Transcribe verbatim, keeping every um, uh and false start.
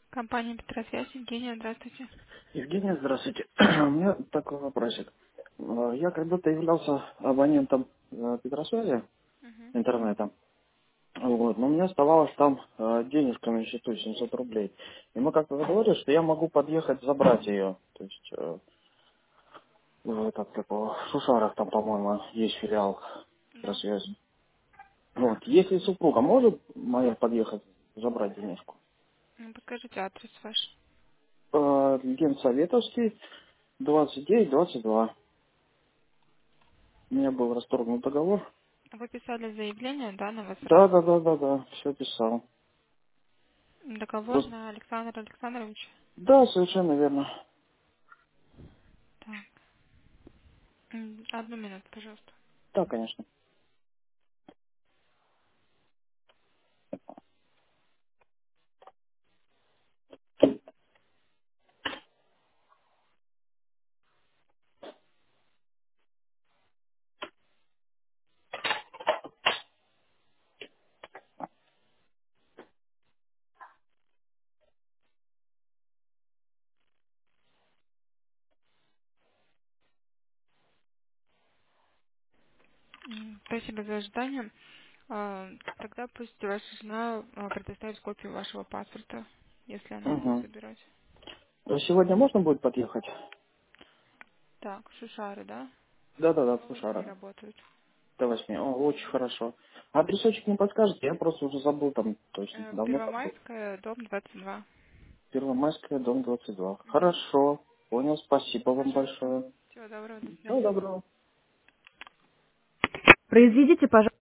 Компания Петросвязь, Евгения, здравствуйте. Евгения, здравствуйте. У меня такой вопросик. Э, Я когда-то являлся абонентом э, Петросвязи Мгм. интернета, вот, но у меня оставалось там э, денежка на счету семьсот рублей. И мы как-то договорились, что я могу подъехать забрать ее. То есть э, в этот, такого, в Шушарах там, по-моему, есть филиал Да. Петросвязи. Вот. Если супруга может моя подъехать забрать денежку? Ну, Подскажите адрес ваш. Э, Генсоветовский, двадцать девять двадцать два. У меня был расторгнут договор. Вы писали заявление, да, на Да, возврат? да, да, да, да, все писал. Договор Вот. на Александра Александровича. Да, совершенно верно. Так. М, Одну минуту, пожалуйста. Да, конечно. М, Спасибо за ожидание. А, Тогда пусть ваша жена а, предоставит копию вашего паспорта, если она будет Угу. забирать. Сегодня можно будет подъехать? Так, Шушары, да? Да, да, да, До восьми Сушара. работают. До восьми. О, очень хорошо. А адресочек не подскажете? Я просто уже забыл там, то есть Э, давно там был. Первомайская, дом двадцать два. Первомайская, дом двадцать два. Мгм. Хорошо. Понял, спасибо вам Пожалуйста. большое. Всего доброго, до Всего свидания. доброго. Произведите, пожалуйста.